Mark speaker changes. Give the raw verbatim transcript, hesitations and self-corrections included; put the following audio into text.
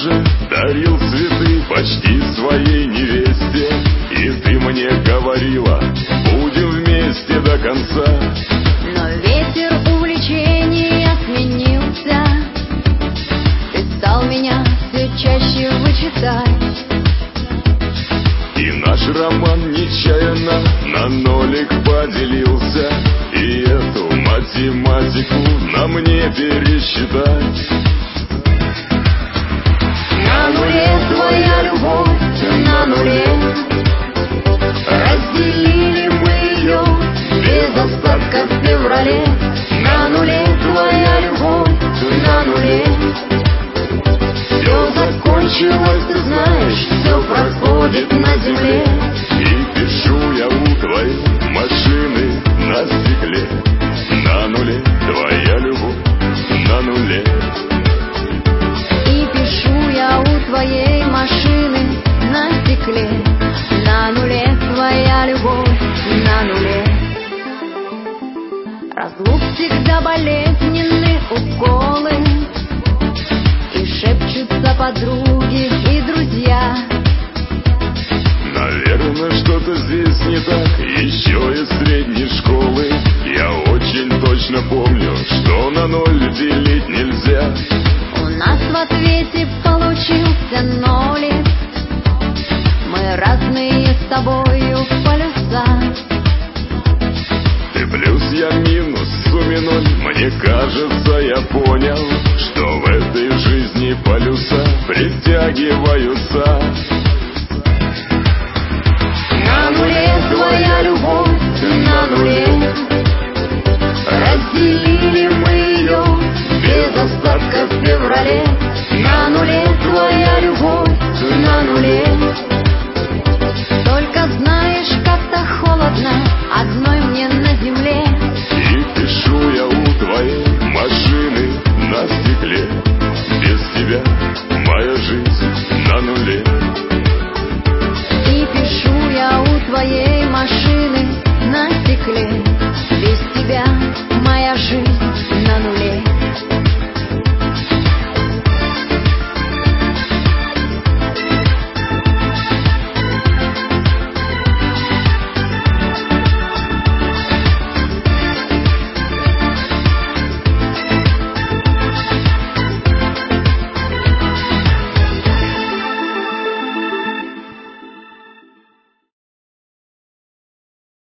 Speaker 1: же дарил цветы почти своей невесте, и ты мне говорила, будем вместе до конца.
Speaker 2: Но ветер увлечения сменился, ты стал меня все чаще вычитать,
Speaker 1: и наш роман нечаянно на нолик поделился, и эту математику на мне пересчитать.
Speaker 2: На нуле твоя любовь, на нуле разделили мы ее без остатка в феврале. На нуле твоя любовь, на нуле все закончилось, ты знаешь, все происходит на земле.
Speaker 1: И пишу я у твоей машины на стекле, на нуле твоя любовь, на нуле.
Speaker 2: И пишу я у твоей машины на стекле, на нуле твоя любовь, на нуле. Разлук всегда болезненны уколы, и шепчутся подруги и друзья.
Speaker 1: Наверное, что-то здесь не так, еще из средней школы. Я очень точно помню, что на ноль делить нельзя.
Speaker 2: У нас в ответе получился нолик, мы разные с тобою полюса.
Speaker 1: Ты плюс, я минус, в сумме ноль. Мне кажется, я понял, что в этой жизни полюса притягиваются.
Speaker 2: На нуле твоя любовь, на нуле разделили мы ее без остатка в феврале. На нуле твоя любовь, на нуле